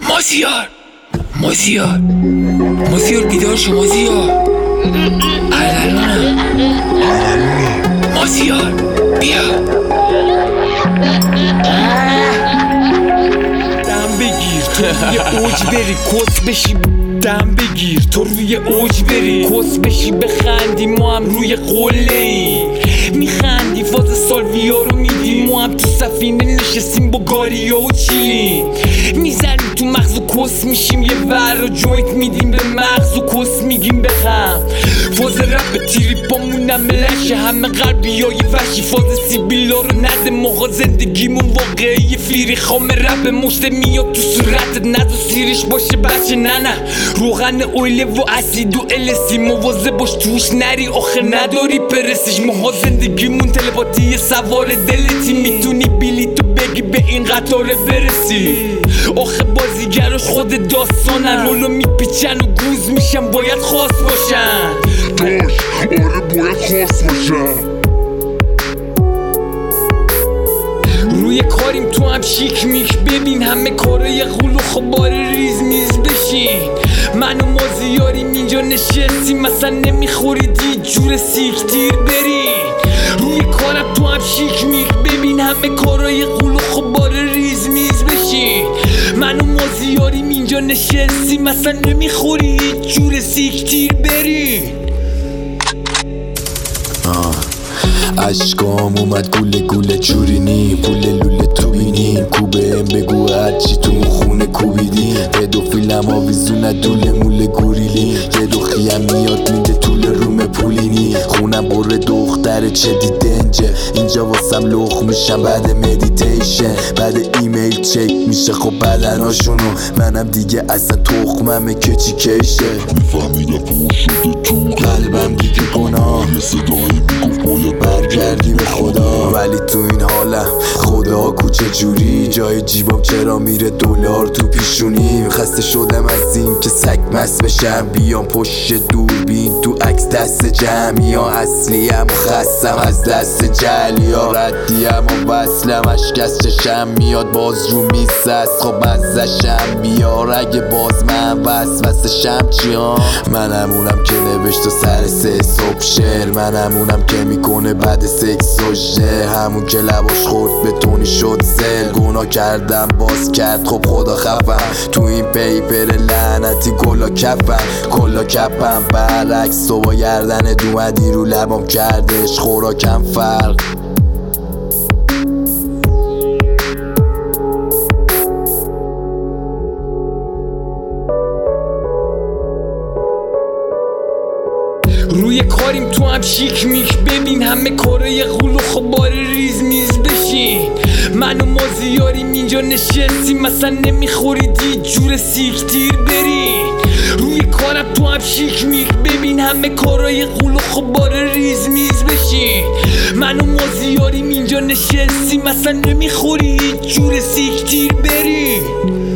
مازیار بیدار شو مازیار. اردلانم مازیار بیا دم بگیر تو روی اوج بری کس بشی، دم بگیر تو روی اوج بری کس بشی، بخندی ما هم روی قله ای میخندی، فاز سالویا رو میدی، ما هم تو سفینه نشستیم با گاریا و چیلی میزنیم تو مغز و کس میشیم، یه ور رو جوینت میدیم به مغز و کس میگیم بخم. فاز رپ تریپامونم ملشه، همه غربی های وحشی، فاز سیبیلا رو نده، موقع زندگیمون واقعی فیری خام رپ مشته میاد تو صورتت، نزو سیریش باشه بچه نه روغن اویله و اسید و السی، مواظب باش توش نری آخه نداری پرسیش، ماها زندگیمون تلپاتی سوار دلتی، میتونی بلیتو بگی به این قطاره برسی، آخه بازیگراش خود داستانن، رولو میپیچن و گوز میشن، باید خاص باشن داش آره باید خاص باشن. روی کاریم تو هم شیک میک، ببین همه کارای غول و خبار ریز میز بشین، من و مازیاریم اینجا نشستیم، مثلا نمیخوریدی جور سیکتیر برین. روی کارم تو هم شیک میک، ببین همه کارای غول و خبار ریز میز بشین، من و مازیاریم اینجا نشستیم، مثلا نمیخوری جور سیکتیر برین. عشقام اومد گوله چورینی، پول لوله تو بینیم، کوبه ام بگو هرچی تو اون خونه کوبیدیم، پدوفیلم آویزونه دوله موله گوریلی، یه دختیم میاد میده طول روم پولینی، خونم بره دختره چه دیدنجه، اینجا واسم لخ میشم بعد مدیتیشن، بعد ایمیل چک میشه خب بدناشونو، منم دیگه اصلا تخممه که چی کشه، میفهمیدم پر شده تو قلبم دیگه گناه، یه صدایی میگفت باید برگردی به خدا، ولی تو این حالم خدا کوچه جوری، جای جیبم چرا میره دلار تو پیشونی، خسته شدم از این که سگ مست بشم، بیام پشت دوربین تو عکس دست جمعی ها، اصلیم و خستم از دست جلی ها، ردیم و وصلم اشک از چشم میاد، باز رو میسست خب مزشم بیار، اگه باز من وسوسشم چیان، منمونم که نوشت و سر 3 صبح شعر، منمونم که میکنه بعد سکس سجده، همون که لباش خورد به تونی شد زل، گناه کردم باز کرد خب خدا خفم، تو این پیپر لعنتی گلا کپم برعکس تو با گردن دومدی رو لبام کردش خوراکم فرق. روی کاریم تو هم شیک میک، ببین همه کارای غول و خبار ریز میز بشین، من و مازیاریم اینجا نشستیم، مثلا نمیخوریدی جور سیکتیر برین. روی کارم تو هم شیک میک، ببین همه کارای غول و خبار ریز میز بشین، من و مازیاریم اینجا نشستیم، مثلا نمیخوری جور سیکتیر برین.